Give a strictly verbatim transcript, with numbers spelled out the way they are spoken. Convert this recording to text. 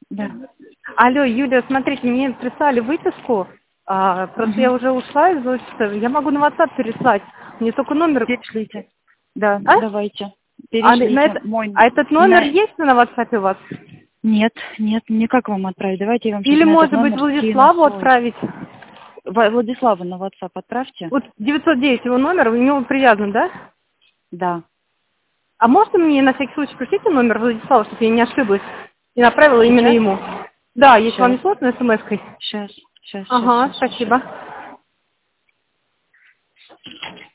Да. Алло, Юля, смотрите, мне прислали выписку, а, просто Угу. я уже ушла из офиса, я могу на WhatsApp переслать, мне только номер... Перешлите. Да, А? давайте. А, на Перешлите. это... Мой... а этот номер На... есть на WhatsApp у вас? Нет, нет, мне как вам отправить? Давайте я вам сейчас Или, на этот может быть, номер скину Владиславу свой. отправить? Ва- Владиславу на WhatsApp отправьте. Вот девятьсот девять его номер, у него привязан, да? Да. А можно мне на всякий случай пришлите номер Владислава, чтобы я не ошиблась и направила именно Сейчас? ему? Да, если вам Сейчас. не сложно, смс-кой. Сейчас, сейчас, сейчас, Ага, сейчас, сейчас. спасибо.